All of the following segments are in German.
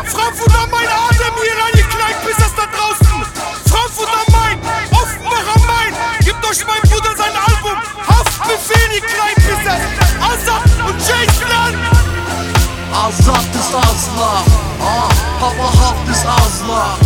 Frankfurt am Main, Ademir, an die Kleinpissers da draußen. Frankfurt am Main, Offenbach am Main. Gebt euch mein Bruder sein Album. Haftbefehl, die Kleinpissers. Azad und Jason an. Azad ist Asla, Papa Haft ist Asla,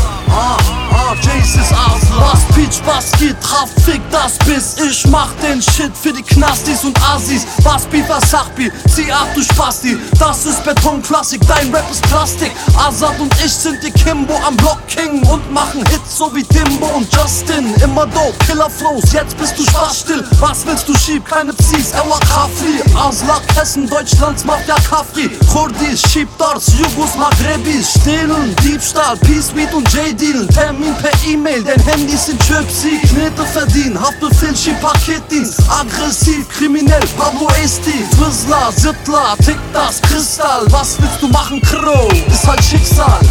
Jace ist Asla. Was Peach, was geht, Kraft, fick das Biss. Ich mach den Shit für die Knastis und Assis. Was Beef, was Sachbi, zieh ab, du Spasti. Das ist Betonklassik, dein Rap ist Plastik. Azad und ich sind die Kimbo am Block King und machen Hits so wie Timbo und Justin. Immer dope, Killer Flows, jetzt bist du spaßstill. Was willst du, schieb, keine Psis, Ewa Kafri. Asla, Hessen, Deutschlands Mafia Kafri. Kurdis, Schiebdars, Jugos, Maghrebis. Stehlen, Diebstahl, Peace, Weed und J-Dealen. Termin per E-Mail, denn Handys sind Chipsy. Knete verdienen, Haftbefehl, schieb Paketdienst. Aggressiv, kriminell, Pablo Esti. Twizzler, Sittler, Tick das, Kristall. Was willst du machen, Crow? Ist halt Schicksal.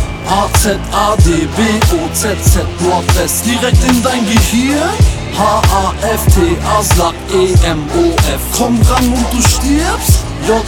A-Z-A-D-B-O-Z-Z Nordwest, direkt in dein Gehirn. H-A-F-T, Aslak, E-M-O-F. Komm ran und du stirbst.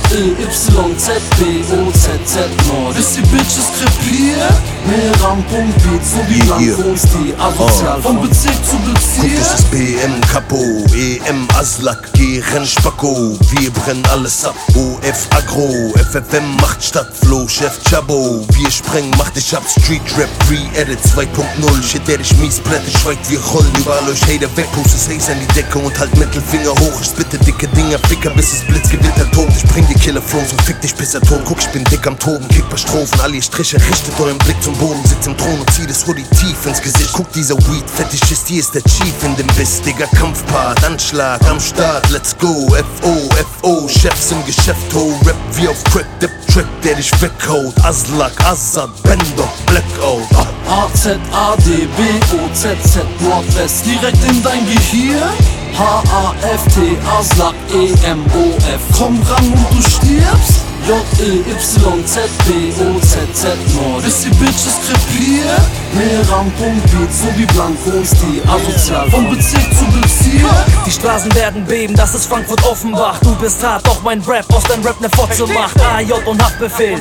J-E-Y-Z-B-O-Z-Z Nord. Bis die Bitches krepieren. Meram, Beat, so wie Langkonsti. Asozial, von Bezirk zu Bezirk. Das ist BM Capo, EM Aslak, G-Renn Spacko. Wir brennen alles ab, OF Agro. FFM macht Stadtflow, Chef Chabo. Wir sprengen, macht ich ab, Street Rap, Re-Edit 2.0. Shit, der dich mies blättet, schweigt, wir rollen überall euch Hater weg. Pustes Haze an die Decke und halt Mittelfinger hoch. Ich spitte dicke Dinger, Ficker, bis es Blitz gewittert tot. Ich bring die Killer-Flows und fick dich bis er tot. Guck, ich bin dick am Toben, kick paar Strophen. All ihr Striche, richtet euren Blick zum Boden. Sitzt im Thron und zieht das Hoodie tief ins Gesicht. Guck, dieser Weed-Fetischist, hier ist der Chief in dem Biss. Digga, Kampfpart, Anschlag am Start, let's go. F-O-F-O, Chefs im Geschäft, ho. Rap wie auf Crack, der Track, der dich weghaut. Aslak, Azad, Bender, Blackout. A-Z-A-D-B-O-Z-Z Nordwest, direkt in dein Gehirn. H-A-F-T, Aslak, E-M-O-F. Komm ran und du stirbst. J-E-Y-Z-B-O-Z-Z Nord. Bis die Bitches krepieren. Meram, Beat, so wie Blankonsti. Asozial, von Bezirk zu Bezirk. Die Straßen werden beben, das ist Frankfurt Offenbach. Du bist hart, doch mein Rap aus dein Rap ne Fotze macht. AJ und Haftbefehl.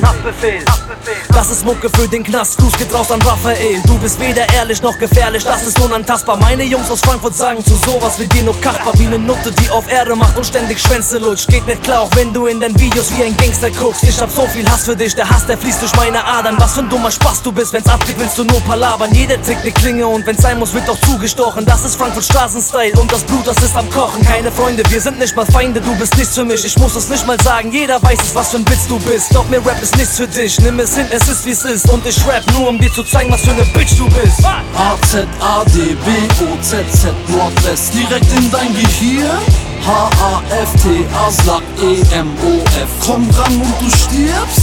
Das ist Mucke für den Knast, Gruß geht raus an Raphael. Du bist weder ehrlich noch gefährlich, das ist unantastbar. Meine Jungs aus Frankfurt sagen zu sowas wie dir nur Kachbar. Wie ne Nutte, die auf Erde macht und ständig Schwänze lutscht. Geht nicht klar, auch wenn du in den Videos wie ein Gangster guckst. Ich hab so viel Hass für dich, der Hass, der fließt durch meine Adern. Was für ein dummer Spaß du bist, wenn's abgeht, willst du nur palabern. Jeder trägt ne Klinge und wenn's sein muss, wird auch zugestochen. Das ist Frankfurt Straßenstyle und das Blut, das ist am Kochen. Keine Freunde, wir sind nicht mal Feinde, du bist nichts für mich. Ich muss es nicht mal sagen, jeder weiß es, was für ein Witz du bist. Doch mir Rap ist nichts für dich, nimm es hin, es ist wie's ist. Und ich rap nur, um dir zu zeigen, was für ne Bitch du bist. A-Z-A-D-B-O-Z-Z Nordwest, direkt in dein Gehirn. H-A-F-T, Aslak, E-M-O-F. Komm ran und du stirbst.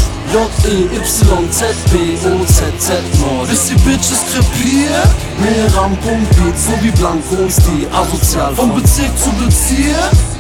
J-E-Y-Z-B-O-Z-Z Nord. Bis die Bitches krepieren. Meram, Beat, so wie Blankonsti. Asozial, von Bezirk zu Bezirk.